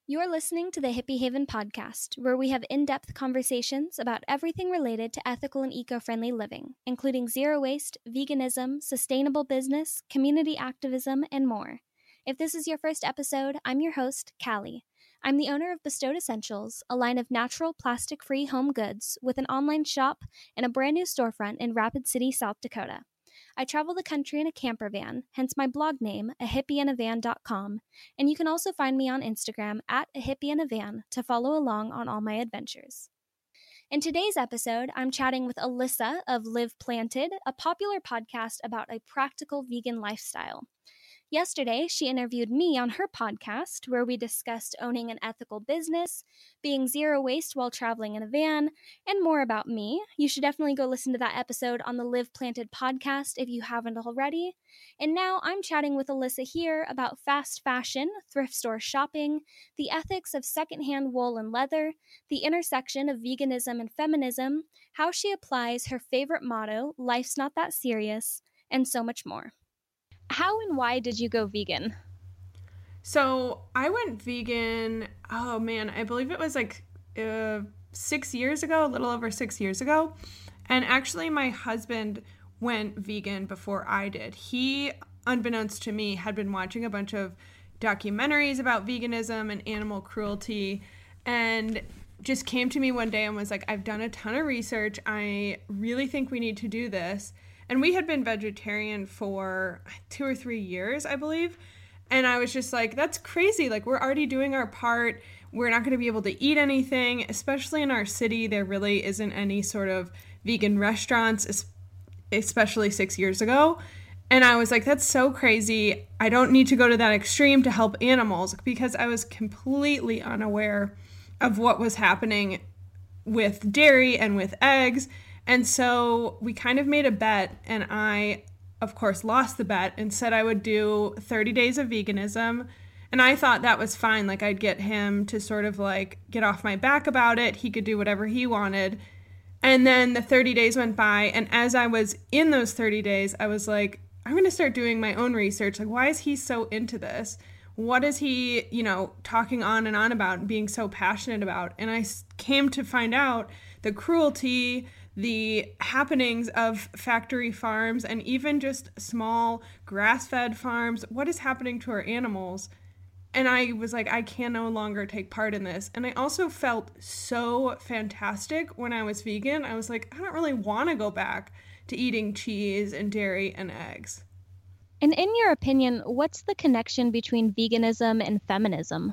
You're listening to the Hippie Haven podcast, where we have in-depth conversations about everything related to ethical and eco-friendly living, including zero waste, veganism, sustainable business, community activism, and more. If this is your first episode, I'm your host, Callie. I'm the owner of Bestowed Essentials, a line of natural, plastic-free home goods with an online shop and a brand new storefront in Rapid City, South Dakota. I travel the country in a camper van, hence my blog name, ahippieinavan.com, and you can also find me on Instagram at ahippieinavan to follow along on all my adventures. In today's episode, I'm chatting with Alyssa of Live Planted, a popular podcast about a practical vegan lifestyle. Yesterday, she interviewed me on her podcast, where we discussed owning an ethical business, being zero waste while traveling in a van, and more about me. You should definitely go listen to that episode on the Live Planted podcast if you haven't already. And now I'm chatting with Alyssa here about fast fashion, thrift store shopping, the ethics of secondhand wool and leather, the intersection of veganism and feminism, how she applies her favorite motto, "Life's not that serious," and so much more. How and why did you go vegan? So I went vegan, I believe it was like 6 years ago, a little over 6 years ago. And actually my husband went vegan before I did. He, unbeknownst to me, had been watching a bunch of documentaries about veganism and animal cruelty and just came to me one day and was like, I've done a ton of research. I really think we need to do this. And we had been vegetarian for 2 or 3 years, I believe. And I was just like, that's crazy. Like, we're already doing our part. We're not going to be able to eat anything, especially in our city. There really isn't any sort of vegan restaurants, especially 6 years ago. And I was like, that's so crazy. I don't need to go to that extreme to help animals, because I was completely unaware of what was happening with dairy and with eggs. And so we kind of made a bet, and I, of course, lost the bet and said I would do 30 days of veganism. And I thought that was fine. Like, I'd get him to sort of like get off my back about it. He could do whatever he wanted. And then the 30 days went by. And as I was in those 30 days, I was like, I'm going to start doing my own research. Like, why is he so into this? What is he, talking on and on about and being so passionate about? And I came to find out the cruelty, the happenings of factory farms, and even just small grass-fed farms. What is happening to our animals? And I was like, I can no longer take part in this. And I also felt so fantastic when I was vegan. I was like, I don't really want to go back to eating cheese and dairy and eggs. And in your opinion, what's the connection between veganism and feminism?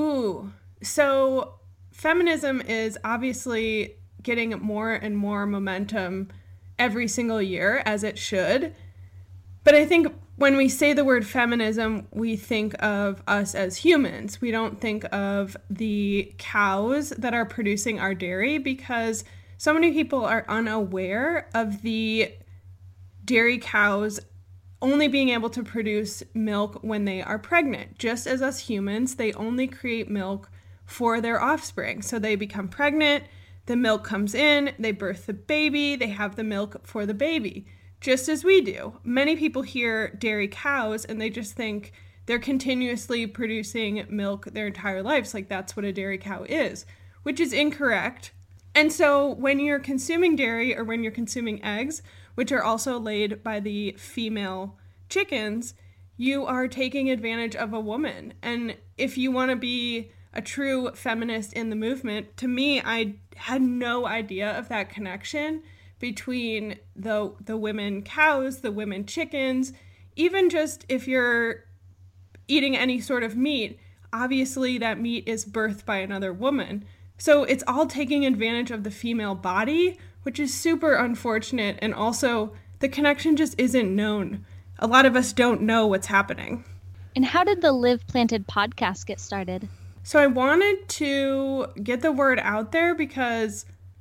So feminism is obviously getting more and more momentum every single year, as it should. But I think when we say the word feminism, we think of us as humans. We don't think of the cows that are producing our dairy, because so many people are unaware of the dairy cows only being able to produce milk when they are pregnant. Just as us humans, they only create milk for their offspring. So they become pregnant, the milk comes in, they birth the baby, they have the milk for the baby, just as we do. Many people hear dairy cows and they just think they're continuously producing milk their entire lives, like that's what a dairy cow is, which is incorrect. And so when you're consuming dairy, or when you're consuming eggs, which are also laid by the female chickens, you are taking advantage of a woman. And if you want to be a true feminist in the movement, to me, I had no idea of that connection between the women cows, the women chickens. Even just if you're eating any sort of meat, obviously that meat is birthed by another woman. So it's all taking advantage of the female body, which is super unfortunate. And also the connection just isn't known. A lot of us don't know what's happening. And how did the Live Planted podcast get started? So I wanted to get the word out there because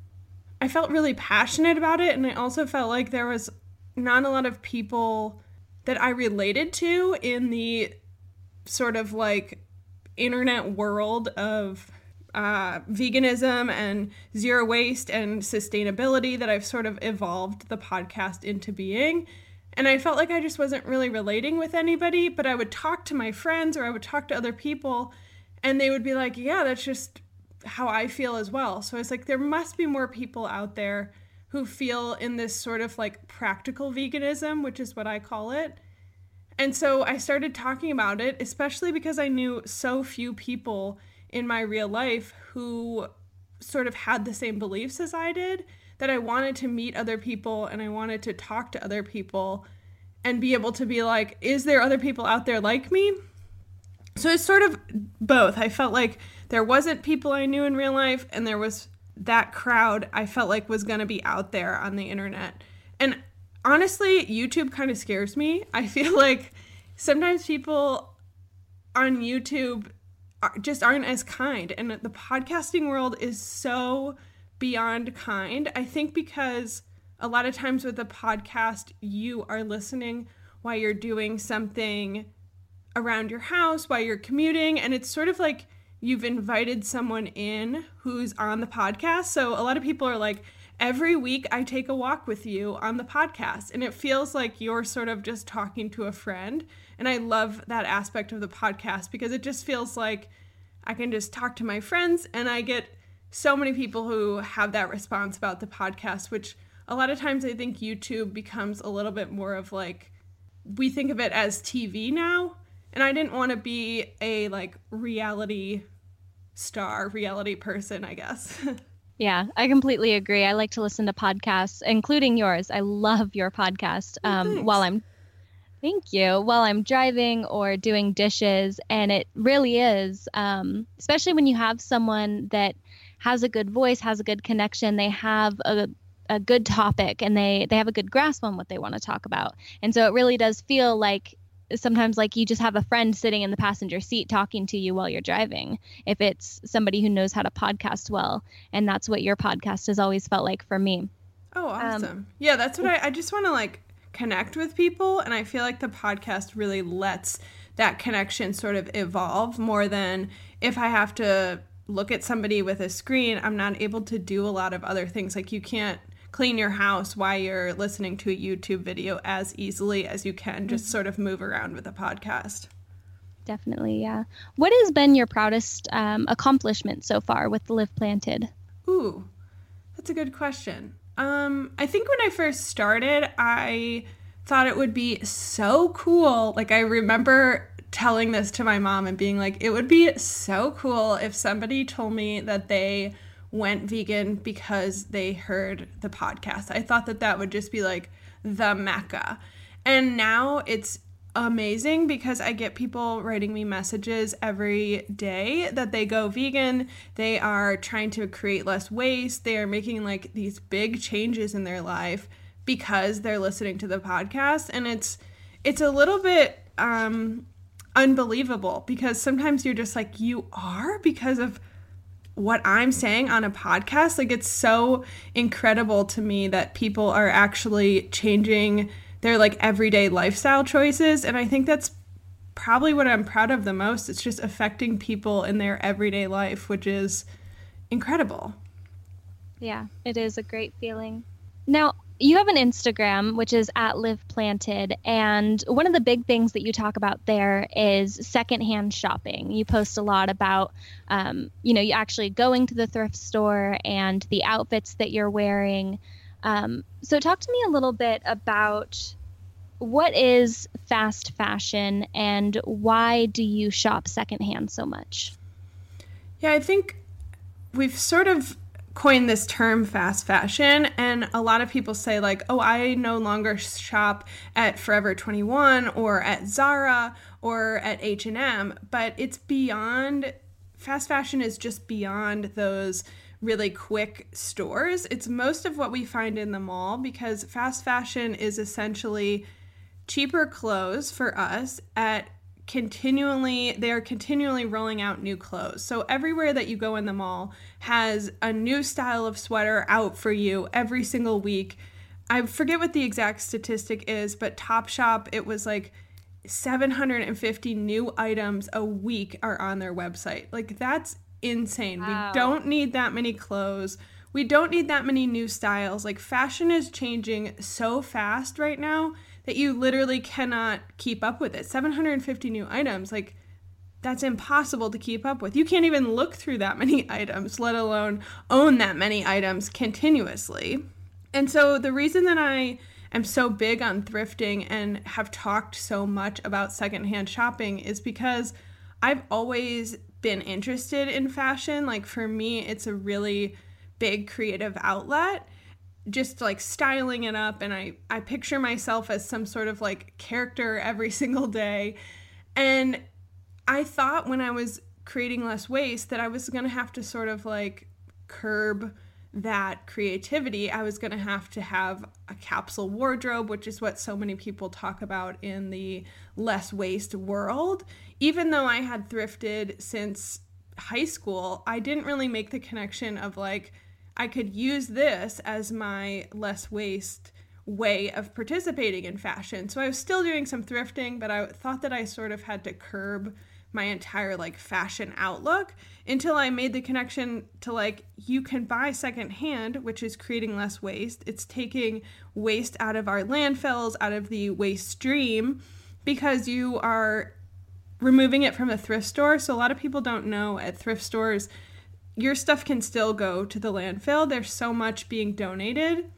I felt really passionate about it. And I also felt like there was not a lot of people that I related to in the sort of like internet world of veganism and zero waste and sustainability that I've sort of evolved the podcast into being. And I felt like I just wasn't really relating with anybody, but I would talk to my friends or I would talk to other people, And they would be like, yeah, that's just how I feel as well. So it's like, there must be more people out there who feel in this sort of like practical veganism, which is what I call it. And so I started talking about it, especially because I knew so few people in my real life who sort of had the same beliefs as I did, that I wanted to meet other people and I wanted to talk to other people and be able to be like, is there other people out there like me? So it's sort of both. I felt like there wasn't people I knew in real life, and there was that crowd I felt like was going to be out there on the internet. And honestly, YouTube kind of scares me. I feel like sometimes people on YouTube just aren't as kind, and the podcasting world is so beyond kind. I think because a lot of times with a podcast, you are listening while you're doing something around your house, while you're commuting, and it's sort of like you've invited someone in who's on the podcast. So a lot of people are like, every week I take a walk with you on the podcast, and it feels like you're sort of just talking to a friend. And I love that aspect of the podcast because it just feels like I can just talk to my friends, and I get so many people who have that response about the podcast, which a lot of times I think YouTube becomes a little bit more of like, we think of it as TV now. And I didn't want to be a like reality star, reality person, I guess. Yeah, I completely agree. I like to listen to podcasts, including yours. I love your podcast thank you, while I'm driving or doing dishes. And it really is, especially when you have someone that has a good voice, has a good connection, they have a good topic, and they have a good grasp on what they want to talk about. And so it really does feel like sometimes like you just have a friend sitting in the passenger seat talking to you while you're driving, if it's somebody who knows how to podcast well. And that's what your podcast has always felt like for me. Oh, awesome. Yeah, that's what I just want to like connect with people. And I feel like the podcast really lets that connection sort of evolve more than if I have to look at somebody with a screen, I'm not able to do a lot of other things. Like you can't clean your house while you're listening to a YouTube video as easily as you can just sort of move around with a podcast. Definitely, yeah. What has been your proudest accomplishment so far with Live Planted? Ooh, that's a good question. I think when I first started, I thought it would be so cool. Like I remember telling this to my mom and being like, it would be so cool if somebody told me that they went vegan because they heard the podcast. I thought that would just be like the mecca. And now it's amazing because I get people writing me messages every day that they go vegan. They are trying to create less waste. They are making like these big changes in their life because they're listening to the podcast. And it's a little bit unbelievable because sometimes you're just like, you are, because of what I'm saying on a podcast. Like it's so incredible to me that people are actually changing their like everyday lifestyle choices. And I think that's probably what I'm proud of the most. It's just affecting people in their everyday life, which is incredible. Yeah, it is a great feeling. Now, you have an Instagram, which is @LivePlanted, and one of the big things that you talk about there is secondhand shopping. You post a lot about, you actually going to the thrift store and the outfits that you're wearing. So talk to me a little bit about what is fast fashion and why do you shop secondhand so much? Yeah, I think we've sort of coined this term fast fashion, and a lot of people say like, oh, I no longer shop at Forever 21 or at Zara or at H&M, but it's beyond. Fast fashion is just beyond those really quick stores. It's most of what we find in the mall, because fast fashion is essentially cheaper clothes for us at they are continually rolling out new clothes. So everywhere that you go in the mall has a new style of sweater out for you every single week. I forget what the exact statistic is, but Topshop, it was like 750 new items a week are on their website. Like that's insane. Wow. We don't need that many clothes. We don't need that many new styles. Like fashion is changing so fast right now that you literally cannot keep up with it. 750 new items, like that's impossible to keep up with. You can't even look through that many items, let alone own that many items continuously. And so the reason that I am so big on thrifting and have talked so much about secondhand shopping is because I've always been interested in fashion. Like for me, it's a really big creative outlet, just like styling it up. And I picture myself as some sort of like character every single day. And I thought when I was creating less waste that I was going to have to sort of like curb that creativity. I was going to have a capsule wardrobe, which is what so many people talk about in the less waste world. Even though I had thrifted since high school, I didn't really make the connection of like, I could use this as my less waste way of participating in fashion. So I was still doing some thrifting, but I thought that I sort of had to curb my entire like fashion outlook until I made the connection to like, you can buy secondhand, which is creating less waste. It's taking waste out of our landfills, out of the waste stream, because you are removing it from a thrift store. So a lot of people don't know at thrift stores, your stuff can still go to the landfill. There's so much being donated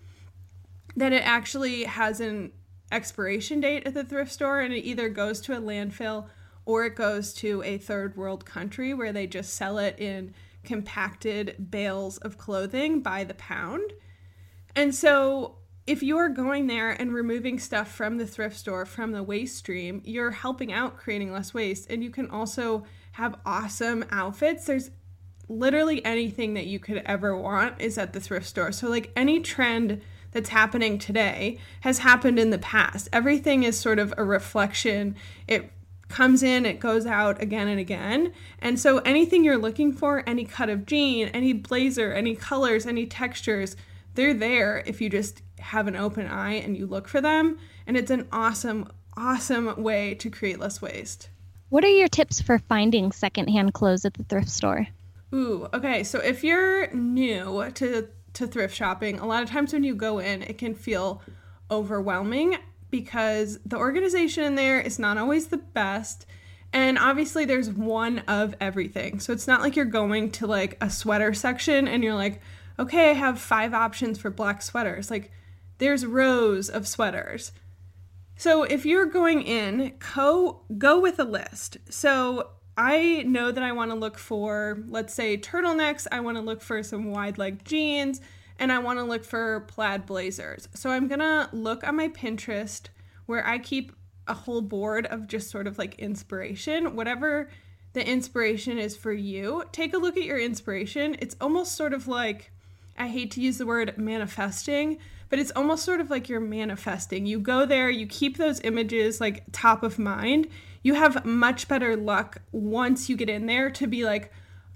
that it actually has an expiration date at the thrift store, and it either goes to a landfill or it goes to a third world country where they just sell it in compacted bales of clothing by the pound. And so if you're going there and removing stuff from the thrift store, from the waste stream, you're helping out creating less waste. And you can also have awesome outfits. There's literally anything that you could ever want is at the thrift store. So like any trend that's happening today has happened in the past. Everything is sort of a reflection. It comes in, it goes out again and again. And so anything you're looking for, any cut of jean, any blazer, any colors, any textures, they're there if you just have an open eye and you look for them. And it's an awesome, awesome way to create less waste. What are your tips for finding secondhand clothes at the thrift store? Ooh, okay. So if you're new to thrift shopping, a lot of times when you go in, it can feel overwhelming because the organization in there is not always the best. And obviously there's one of everything. So it's not like you're going to like a sweater section and you're like, okay, I have 5 options for black sweaters. Like there's rows of sweaters. So if you're going in, go with a list. So I know that I want to look for, let's say, turtlenecks. I want to look for some wide leg jeans, and I want to look for plaid blazers. So I'm going to look on my Pinterest where I keep a whole board of just sort of like inspiration. Whatever the inspiration is for you, take a look at your inspiration. It's almost sort of like, I hate to use the word manifesting, but it's almost sort of like you're manifesting. You go there, you keep those images like top of mind. You have much better luck once you get in there to be like,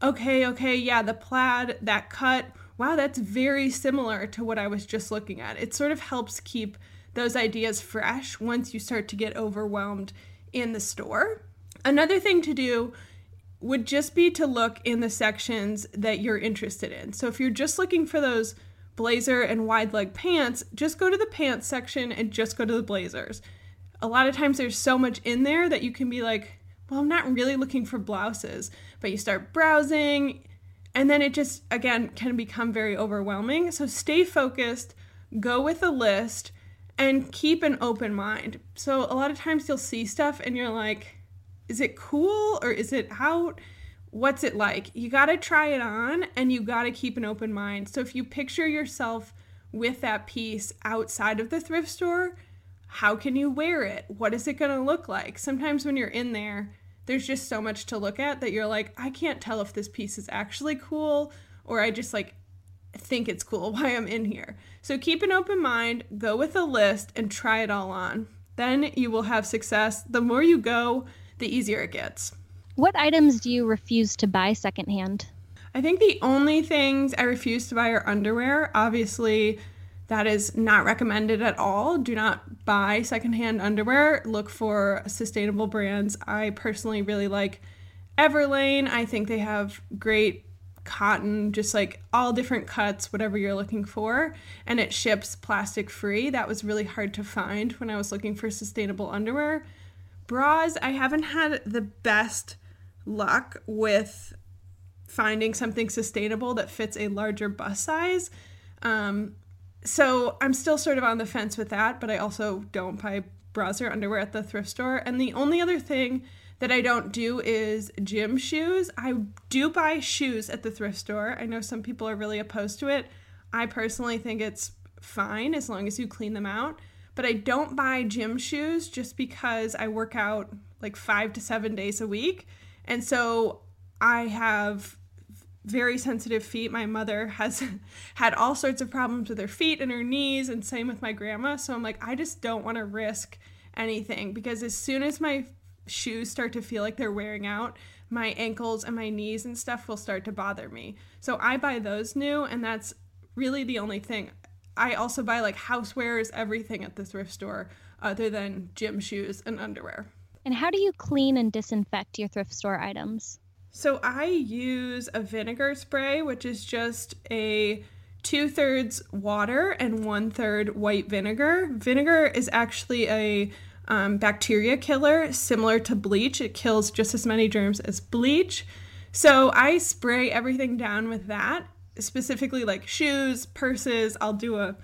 okay, yeah, the plaid, that cut, wow, that's very similar to what I was just looking at. It sort of helps keep those ideas fresh once you start to get overwhelmed in the store. Another thing to do would just be to look in the sections that you're interested in. So if you're just looking for those blazer and wide leg pants, just go to the pants section and just go to the blazers. A lot of times there's so much in there that you can be like, well, I'm not really looking for blouses, but you start browsing and then it just, again, can become very overwhelming. So stay focused, go with a list, and keep an open mind. So a lot of times you'll see stuff and you're like, is it cool or is it out? What's it like? You got to try it on and you got to keep an open mind. So if you picture yourself with that piece outside of the thrift store, how can you wear it? What is it going to look like? Sometimes when you're in there, there's just so much to look at that you're like, I can't tell if this piece is actually cool or I just like think it's cool why I'm in here. So keep an open mind, go with a list and try it all on. Then you will have success. The more you go, the easier it gets. What items do you refuse to buy secondhand? I think the only things I refuse to buy are underwear. Obviously, that is not recommended at all. Do not buy secondhand underwear. Look for sustainable brands. I personally really like Everlane. I think they have great cotton, just like all different cuts, whatever you're looking for. And it ships plastic free. That was really hard to find when I was looking for sustainable underwear. Bras, I haven't had the best luck with finding something sustainable that fits a larger bust size. So I'm still sort of on the fence with that, but I also don't buy bras or underwear at the thrift store. And the only other thing that I don't do is gym shoes. I do buy shoes at the thrift store. I know some people are really opposed to it. I personally think it's fine as long as you clean them out. But I don't buy gym shoes just because I work out like 5 to 7 days a week. And so I have very sensitive feet. My mother has had all sorts of problems with her feet and her knees, and same with my grandma. So I'm like, I just don't want to risk anything, because as soon as my shoes start to feel like they're wearing out, my ankles and my knees and stuff will start to bother me. So I buy those new, and that's really the only thing. I also buy like housewares, everything at the thrift store other than gym shoes and underwear. And how do you clean and disinfect your thrift store items? So I use a vinegar spray, which is just a 2/3 water and 1/3 white vinegar. Vinegar is actually a bacteria killer, similar to bleach. It kills just as many germs as bleach. So I spray everything down with that, specifically like shoes, purses. I'll do a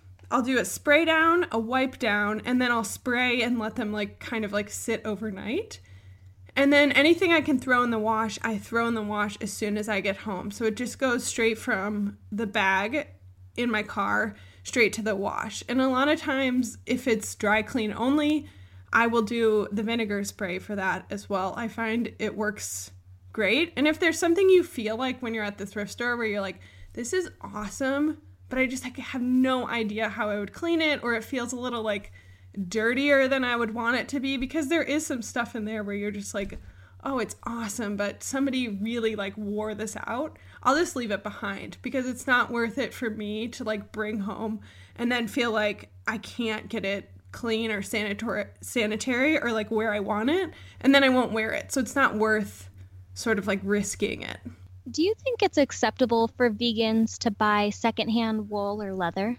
spray down, a wipe down, and then I'll spray and let them like kind of like sit overnight. And then anything I can throw in the wash, I throw in the wash as soon as I get home. So it just goes straight from the bag in my car straight to the wash. And a lot of times, if it's dry clean only, I will do the vinegar spray for that as well. I find it works great. And if there's something you feel like when you're at the thrift store where you're like, this is awesome, but I just have no idea how I would clean it, or it feels a little like dirtier than I would want it to be, because there is some stuff in there where you're just like, oh, it's awesome, but somebody really like wore this out, I'll just leave it behind, because it's not worth it for me to like bring home and then feel like I can't get it clean or sanitary or like where I want it, and then I won't wear it. So it's not worth sort of like risking it. Do you think it's acceptable for vegans to buy secondhand wool or leather?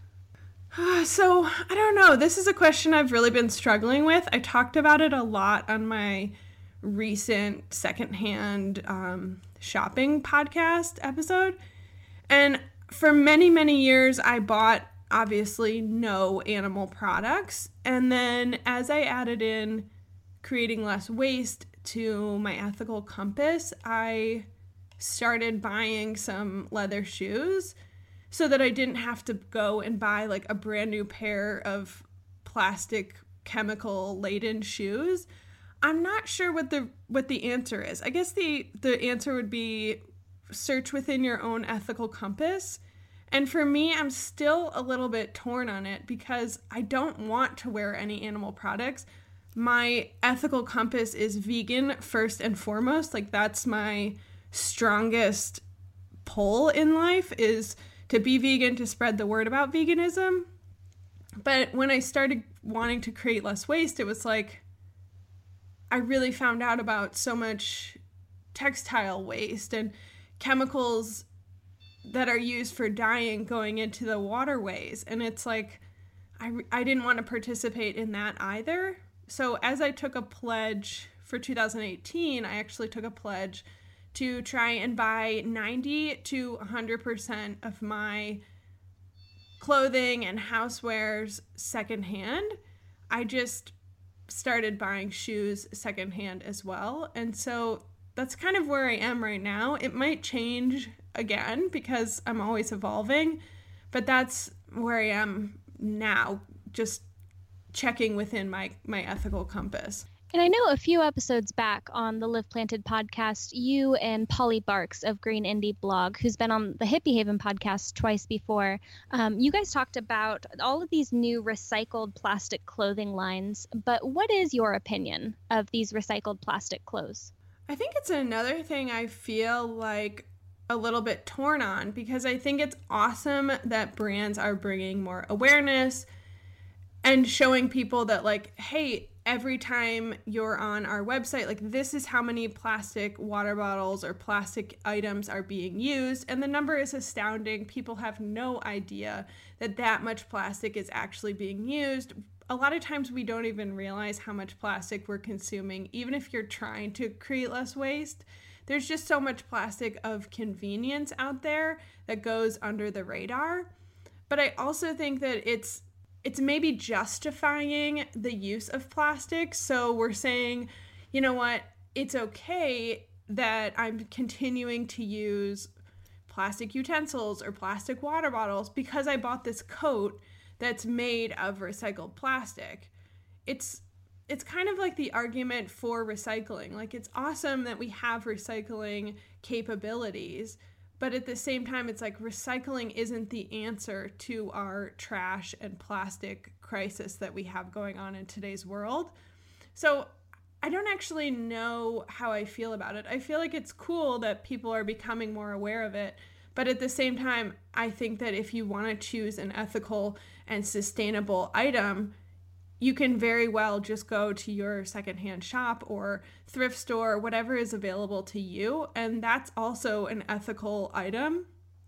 So, I don't know. This is a question I've really been struggling with. I talked about it a lot on my recent secondhand shopping podcast episode. And for many, many years, I bought, obviously, no animal products. And then as I added in creating less waste to my ethical compass, I started buying some leather shoes, so that I didn't have to go and buy like a brand new pair of plastic chemical laden shoes. I'm not sure what the answer is. I guess the answer would be search within your own ethical compass. And for me, I'm still a little bit torn on it, because I don't want to wear any animal products. My ethical compass is vegan first and foremost. Like, that's my strongest pull in life, is to be vegan, to spread the word about veganism. But when I started wanting to create less waste, it was like I really found out about so much textile waste and chemicals that are used for dyeing going into the waterways. And it's like I didn't want to participate in that either. So as I took a pledge for 2018, I actually took a pledge to try and buy 90 to 100% of my clothing and housewares secondhand. I just started buying shoes secondhand as well. And so that's kind of where I am right now. It might change again because I'm always evolving, but that's where I am now, just checking within my ethical compass. And I know a few episodes back on the Live Planted podcast, you and Polly Barks of Green Indie Blog, who's been on the Hippie Haven podcast twice before, you guys talked about all of these new recycled plastic clothing lines. But what is your opinion of these recycled plastic clothes? I think it's another thing I feel like a little bit torn on, because I think it's awesome that brands are bringing more awareness and showing people that, like, hey, every time you're on our website, like, this is how many plastic water bottles or plastic items are being used. And the number is astounding. People have no idea that much plastic is actually being used. a lot of times we don't even realize how much plastic we're consuming, even if you're trying to create less waste. There's just so much plastic of convenience out there that goes under the radar. But I also think that it's maybe justifying the use of plastic. So we're saying, you know what, it's okay that I'm continuing to use plastic utensils or plastic water bottles because I bought this coat that's made of recycled plastic. It's kind of like the argument for recycling. Like, it's awesome that we have recycling capabilities, but at the same time, it's like recycling isn't the answer to our trash and plastic crisis that we have going on in today's world. So I don't actually know how I feel about it. I feel like it's cool that people are becoming more aware of it. But at the same time, I think that if you want to choose an ethical and sustainable item, you can very well just go to your secondhand shop or thrift store, whatever is available to you. And that's also an ethical item.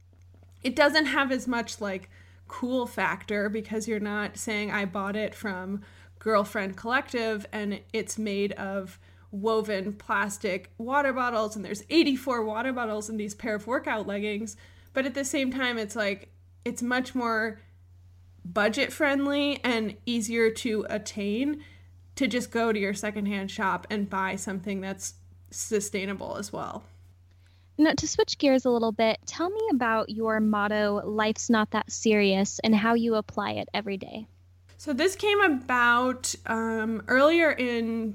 It doesn't have as much like cool factor because you're not saying I bought it from Girlfriend Collective and it's made of woven plastic water bottles and there's 84 water bottles in these pair of workout leggings. But at the same time, it's like, it's much more budget friendly and easier to attain to just go to your secondhand shop and buy something that's sustainable as well. Now, to switch gears a little bit, tell me about your motto, "Life's not that serious," and how you apply it every day. So this came about earlier in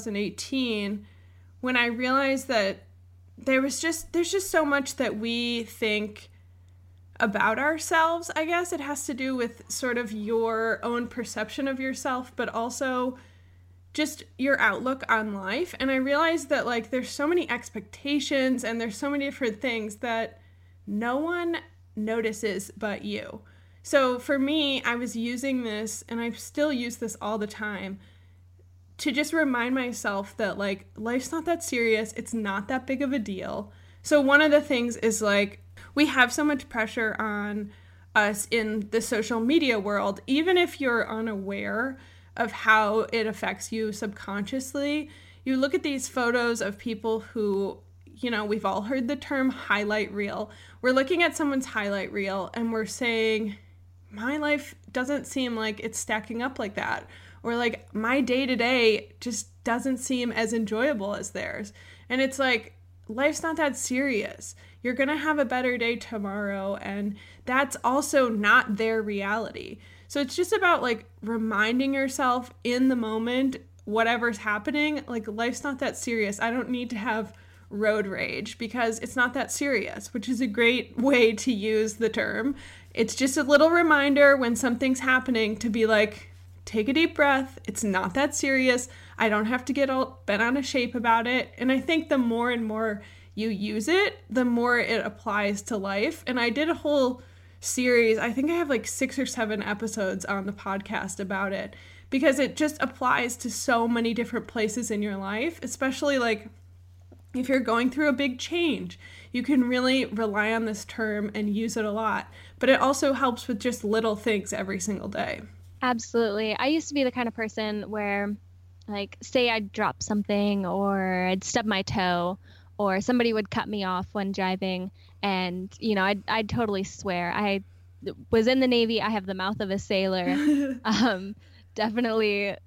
2018 when I realized that there's just so much that we think about ourselves. I guess it has to do with sort of your own perception of yourself, but also just your outlook on life. And I realized that like there's so many expectations and there's so many different things that no one notices but you. So for me, I was using this, and I still use this all the time, to just remind myself that like life's not that serious. It's not that big of a deal. So one of the things is like, we have so much pressure on us in the social media world, even if you're unaware of how it affects you subconsciously. You look at these photos of people who, you know, we've all heard the term highlight reel. We're looking at someone's highlight reel and we're saying, my life doesn't seem like it's stacking up like that. Or like my day-to-day just doesn't seem as enjoyable as theirs. And it's like, life's not that serious. You're going to have a better day tomorrow. And that's also not their reality. So it's just about like reminding yourself in the moment, whatever's happening, like life's not that serious. I don't need to have road rage because it's not that serious, which is a great way to use the term. It's just a little reminder when something's happening to be like, take a deep breath. It's not that serious. I don't have to get all bent out of shape about it. And I think the more and more you use it, the more it applies to life. And I did a whole series. I think I have like 6 or 7 episodes on the podcast about it because it just applies to so many different places in your life, especially like if you're going through a big change. You can really rely on this term and use it a lot, but it also helps with just little things every single day. Absolutely. I used to be the kind of person where, like, say I'd drop something or I'd stub my toe or somebody would cut me off when driving, and, you know, I'd totally swear. I was in the Navy. I have the mouth of a sailor. Definitely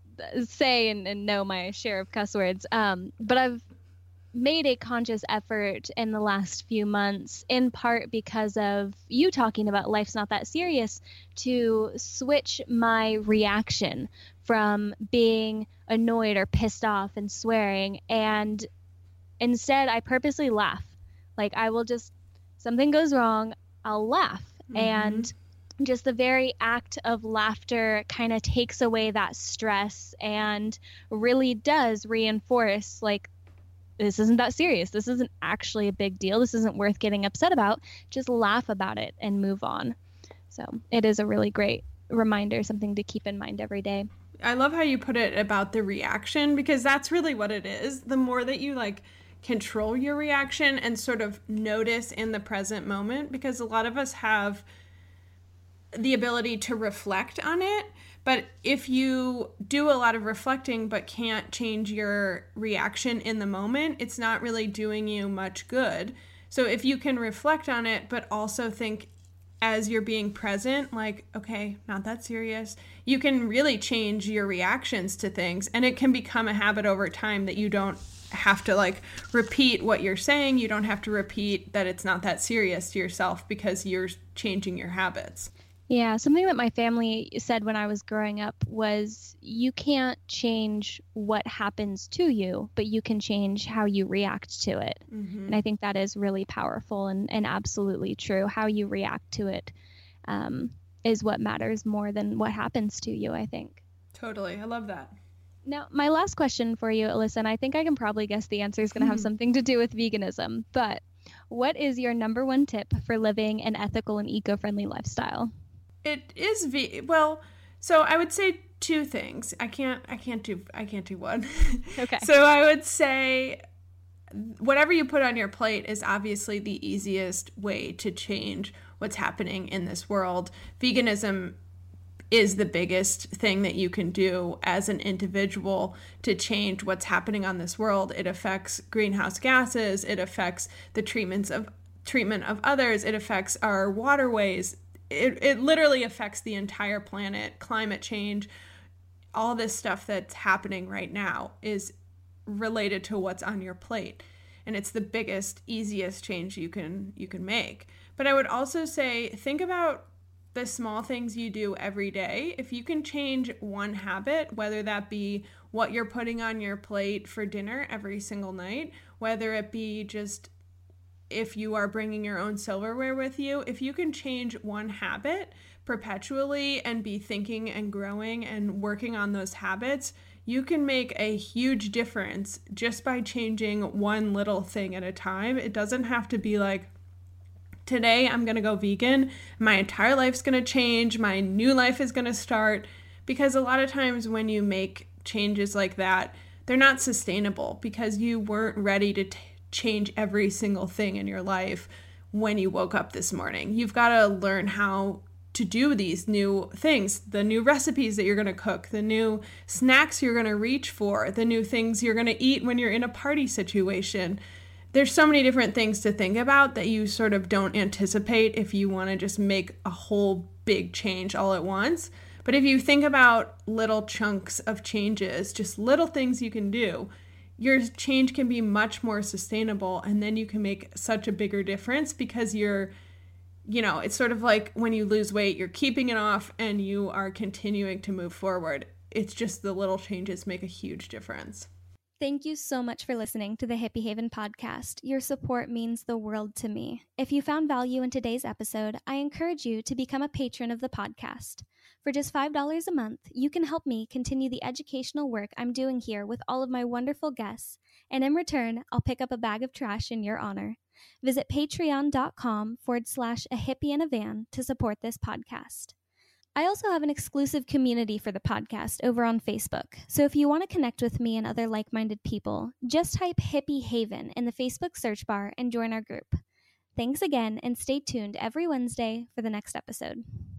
say and know my share of cuss words. But I've made a conscious effort in the last few months, in part because of you talking about life's not that serious, to switch my reaction from being annoyed or pissed off and swearing. And instead, I purposely laugh. Like, I will just, something goes wrong, I'll laugh. Mm-hmm. And just the very act of laughter kind of takes away that stress and really does reinforce, like, this isn't that serious. This isn't actually a big deal. This isn't worth getting upset about. Just laugh about it and move on. So it is a really great reminder, something to keep in mind every day. I love how you put it about the reaction, because that's really what it is. The more that you like control your reaction and sort of notice in the present moment, because a lot of us have the ability to reflect on it, But if you do a lot of reflecting but can't change your reaction in the moment, it's not really doing you much good. So if you can reflect on it, but also think as you're being present, like, okay, not that serious, you can really change your reactions to things. And it can become a habit over time that you don't have to like repeat what you're saying. You don't have to repeat that it's not that serious to yourself because you're changing your habits. Yeah, something that my family said when I was growing up was you can't change what happens to you, but you can change how you react to it. Mm-hmm. And I think that is really powerful and absolutely true. How you react to it is what matters more than what happens to you, I think. Totally. I love that. Now, my last question for you, Alyssa, and I think I can probably guess the answer is going to have something to do with veganism, but what is your number one tip for living an ethical and eco-friendly lifestyle? It is well, so I would say two things. I can't do one. Okay. So I would say whatever you put on your plate is obviously the easiest way to change what's happening in this world. Veganism is the biggest thing that you can do as an individual to change what's happening on this world. It affects greenhouse gases, it affects the treatment of others, it affects our waterways. It literally affects the entire planet. Climate change, all this stuff that's happening right now is related to what's on your plate. And it's the biggest, easiest change you can make. But I would also say, think about the small things you do every day. If you can change one habit, whether that be what you're putting on your plate for dinner every single night, whether it be just if you are bringing your own silverware with you, if you can change one habit perpetually and be thinking and growing and working on those habits, you can make a huge difference just by changing one little thing at a time. It doesn't have to be like, today I'm going to go vegan, my entire life's going to change, my new life is going to start. Because a lot of times when you make changes like that, they're not sustainable because you weren't ready to change every single thing in your life when you woke up this morning. You've got to learn how to do these new things, the new recipes that you're going to cook, the new snacks you're going to reach for, the new things you're going to eat when you're in a party situation. There's so many different things to think about that you sort of don't anticipate if you want to just make a whole big change all at once. But if you think about little chunks of changes, just little things you can do, your change can be much more sustainable, and then you can make such a bigger difference because it's sort of like when you lose weight, you're keeping it off and you are continuing to move forward. It's just the little changes make a huge difference. Thank you so much for listening to the Hippie Haven podcast. Your support means the world to me. If you found value in today's episode, I encourage you to become a patron of the podcast. For just $5 a month, you can help me continue the educational work I'm doing here with all of my wonderful guests, and in return, I'll pick up a bag of trash in your honor. Visit patreon.com/a-hippie-in-a-van to support this podcast. I also have an exclusive community for the podcast over on Facebook, so if you want to connect with me and other like-minded people, just type Hippie Haven in the Facebook search bar and join our group. Thanks again, and stay tuned every Wednesday for the next episode.